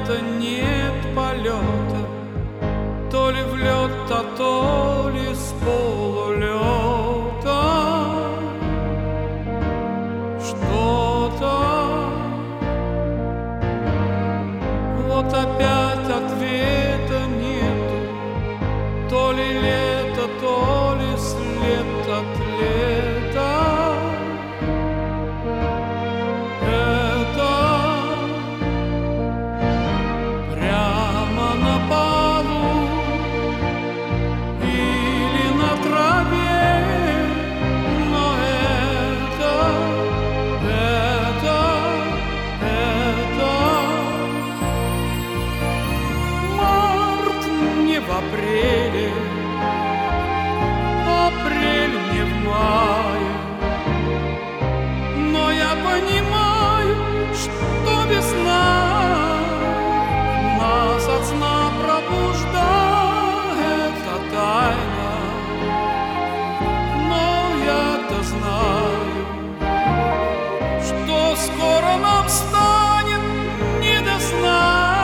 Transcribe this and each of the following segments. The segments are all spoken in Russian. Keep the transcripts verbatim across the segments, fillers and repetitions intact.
лета нет полета, то ли в лед, а то ли с полулета. Что-то вот опять ответа нету, то ли лето, то ли след от лета. Апреле, апрель не в мае, но я понимаю, что весна нас от сна пробуждает, а тайна. Но я-то знаю, что скоро нам станет не до сна.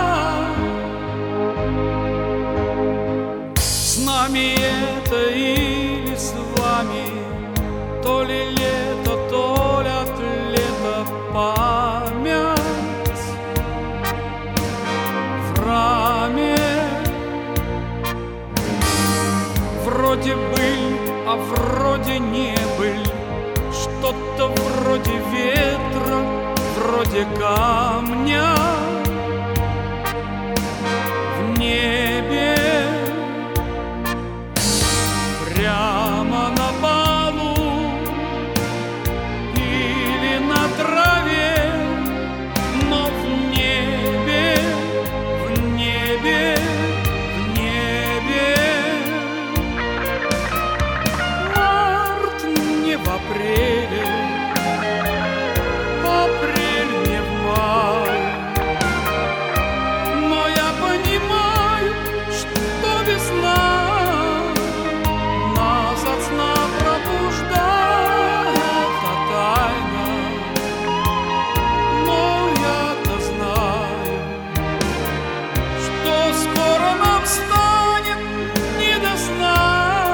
С нами это или с вами, то ли лето, то ли от лета память в раме. Вроде быль, а вроде не быль, что-то вроде ветра, вроде камня в небе. Прямо на полу или на траве, но в небе, в небе, в небе. Март не в апреле, апрель не в мае, но я понимаю, что весна от сна пробуждает, а тайна. Но я-то знаю, что скоро нам станет не до сна.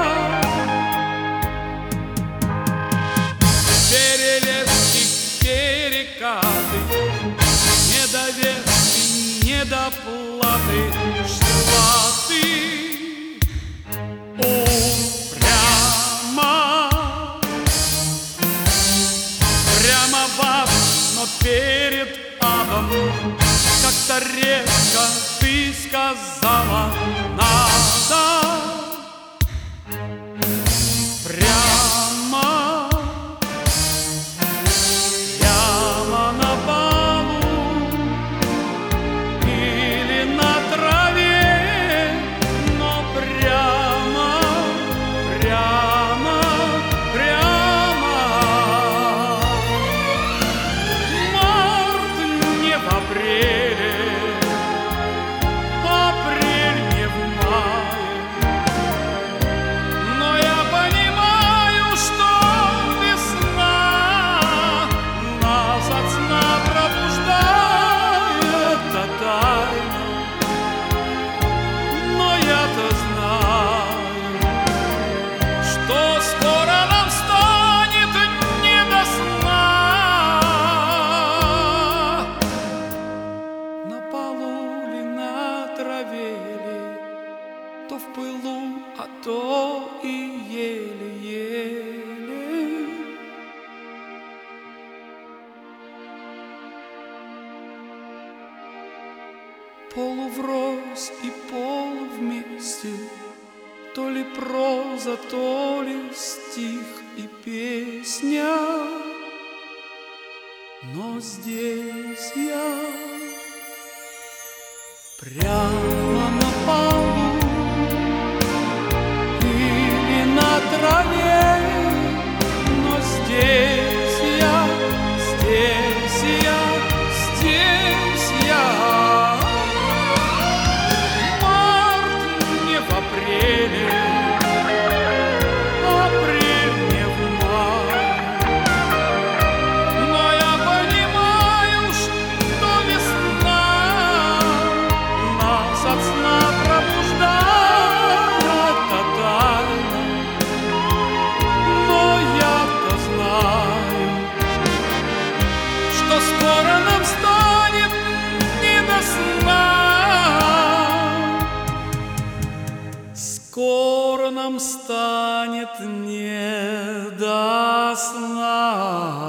Перелески, перекаты, недоверки, недоплаты, шла ты прямо в ад, но перед адом, как-то резко ты сказала: надо прямо, прямо на полу или на траве, но прямо, прямо, прямо. Апреле, апрель не в мае, но я понимаю, что весна нас от сна пробуждает, а тайна. Но я-то знаю, что скоро нам станет не до сна. То в пылу, а то и еле-еле. Полуврозь и полу вместе, то ли проза, то ли стих и песня. Но здесь я прямо на полу или на траве, но здесь я, здесь я, здесь я. Март не в апреле, апрель не в мае, но я понимаю, что весна от сна пробуждает тотально. Но я-то знаю, что скоро нам станет не до сна. Скоро нам станет не до сна.